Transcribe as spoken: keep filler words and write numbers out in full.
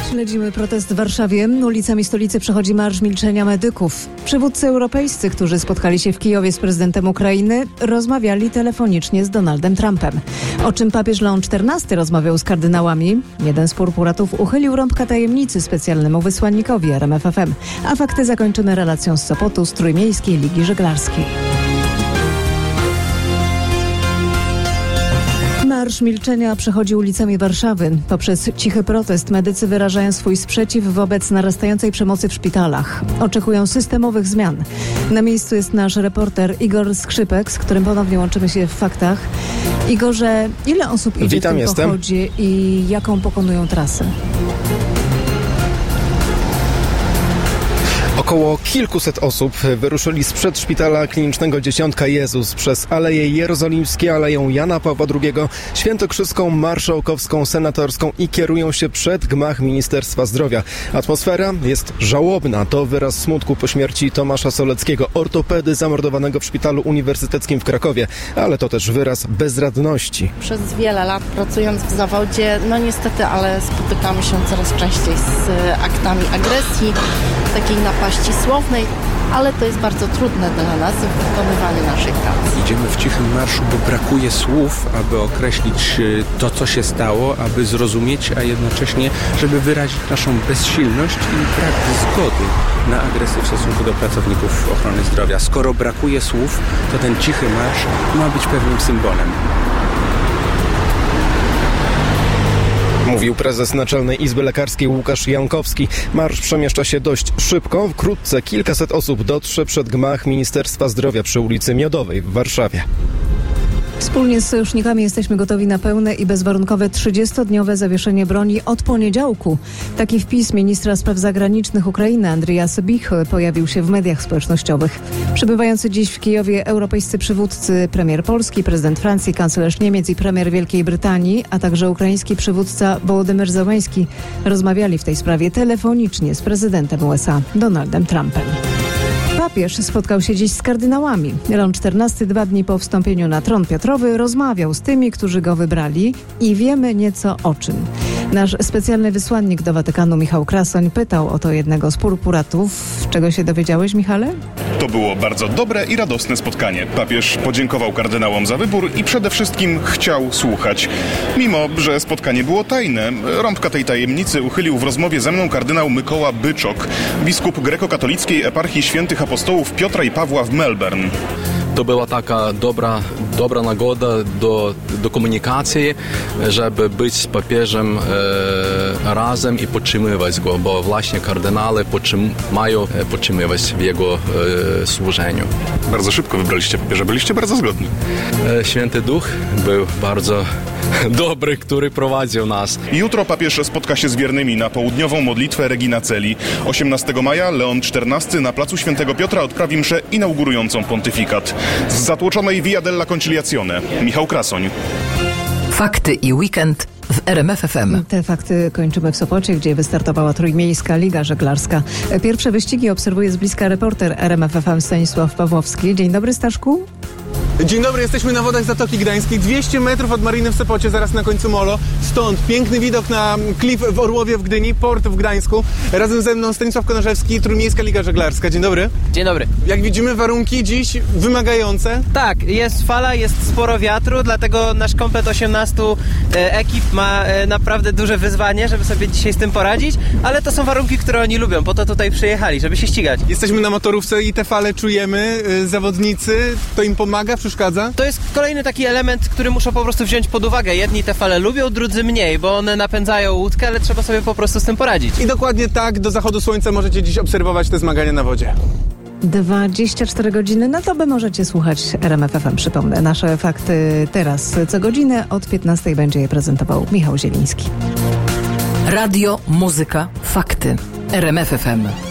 Śledzimy protest w Warszawie. Ulicami stolicy przechodzi Marsz Milczenia Medyków. Przywódcy europejscy, którzy spotkali się w Kijowie z prezydentem Ukrainy, rozmawiali telefonicznie z Donaldem Trumpem. O czym papież Leon czternasty rozmawiał z kardynałami? Jeden z purpuratów uchylił rąbka tajemnicy specjalnemu wysłannikowi R M F F M. A fakty zakończymy relacją z Sopotu, z Trójmiejskiej Ligi Żeglarskiej. Marsz Milczenia przechodzi ulicami Warszawy. Poprzez cichy protest medycy wyrażają swój sprzeciw wobec narastającej przemocy w szpitalach. Oczekują systemowych zmian. Na miejscu jest nasz reporter Igor Skrzypek, z którym ponownie łączymy się w faktach. Igorze, ile osób idzie Witam, w tym jestem. pochodzie i jaką pokonują trasę? Około kilkuset osób wyruszyli sprzed szpitala klinicznego Dzieciątka Jezus przez Aleje Jerozolimskie, Aleję Jana Pawła drugiego, Świętokrzyską, Marszałkowską, Senatorską i kierują się przed gmach Ministerstwa Zdrowia. Atmosfera jest żałobna. To wyraz smutku po śmierci Tomasza Soleckiego, ortopedy zamordowanego w Szpitalu Uniwersyteckim w Krakowie, ale to też wyraz bezradności. Przez wiele lat pracując w zawodzie, no niestety, ale spotykamy się coraz częściej z aktami agresji, takiej napaści słownej, ale to jest bardzo trudne dla nas w wykonywaniu naszej pracy. Idziemy w cichym marszu, bo brakuje słów, aby określić to, co się stało, aby zrozumieć, a jednocześnie, żeby wyrazić naszą bezsilność i brak zgody na agresję w stosunku do pracowników ochrony zdrowia. Skoro brakuje słów, to ten cichy marsz ma być pewnym symbolem. Mówił prezes Naczelnej Izby Lekarskiej Łukasz Jankowski. Marsz przemieszcza się dość szybko. Wkrótce kilkaset osób dotrze przed gmach Ministerstwa Zdrowia przy ulicy Miodowej w Warszawie. Wspólnie z sojusznikami jesteśmy gotowi na pełne i bezwarunkowe trzydziestodniowe zawieszenie broni od poniedziałku. Taki wpis ministra spraw zagranicznych Ukrainy Andrija Sybiha pojawił się w mediach społecznościowych. Przybywający dziś w Kijowie europejscy przywódcy, premier Polski, prezydent Francji, kanclerz Niemiec i premier Wielkiej Brytanii, a także ukraiński przywódca Wołodymyr Zełenski rozmawiali w tej sprawie telefonicznie z prezydentem U S A Donaldem Trumpem. Papież spotkał się dziś z kardynałami. Leon czternasty dwa dni po wstąpieniu na tron Piotrowy rozmawiał z tymi, którzy go wybrali i wiemy nieco o czym. Nasz specjalny wysłannik do Watykanu Michał Krasoń pytał o to jednego z purpuratów. Czego się dowiedziałeś, Michale? To było bardzo dobre i radosne spotkanie. Papież podziękował kardynałom za wybór i przede wszystkim chciał słuchać. Mimo że spotkanie było tajne, rąbka tej tajemnicy uchylił w rozmowie ze mną kardynał Mykoła Byczok, biskup grekokatolickiej eparchii świętych apostołów Piotra i Pawła w Melbourne. To była taka dobra, dobra nagoda do, do komunikacji, żeby być z papieżem e, razem i podtrzymywać go, bo właśnie kardynale podtrzym, mają podtrzymywać w jego e, służeniu. Bardzo szybko wybraliście papieża, byliście bardzo zgodni. E, Święty Duch był bardzo dobry, który prowadził nas. Jutro papież spotka się z wiernymi na południową modlitwę Regina Coeli. osiemnastego maja Leon czternasty na placu Świętego Piotra odprawi mszę inaugurującą pontyfikat. Z zatłoczonej Via della Conciliazione. Michał Krasoń. Fakty i weekend w R M F F M. Te fakty kończymy w Sopocie, gdzie wystartowała Trójmiejska Liga Żeglarska. Pierwsze wyścigi obserwuje z bliska reporter R M F F M Stanisław Pawłowski. Dzień dobry, Staszku. Dzień dobry, jesteśmy na wodach Zatoki Gdańskiej, dwieście metrów od mariny w Sopocie, zaraz na końcu molo. Stąd piękny widok na klif w Orłowie w Gdyni, port w Gdańsku. Razem ze mną Stanisław Konarzewski, Trójmiejska Liga Żeglarska. Dzień dobry. Dzień dobry. Jak widzimy, warunki dziś wymagające. Tak, jest fala, jest sporo wiatru, dlatego nasz komplet osiemnastu e, ekip ma e, naprawdę duże wyzwanie, żeby sobie dzisiaj z tym poradzić, ale to są warunki, które oni lubią, po to tutaj przyjechali, żeby się ścigać. Jesteśmy na motorówce i te fale czujemy, y, zawodnicy, to im pomaga, przeszkadza? To jest kolejny taki element, który muszą po prostu wziąć pod uwagę. Jedni te fale lubią, drudzy mniej, bo one napędzają łódkę, ale trzeba sobie po prostu z tym poradzić. I dokładnie tak, do zachodu słońca możecie dziś obserwować te zmagania na wodzie. dwadzieścia cztery godziny, no to wy możecie słuchać R M F F M. Przypomnę, nasze fakty teraz co godzinę od piętnastej będzie je prezentował Michał Zieliński. Radio, muzyka, fakty. R M F F M.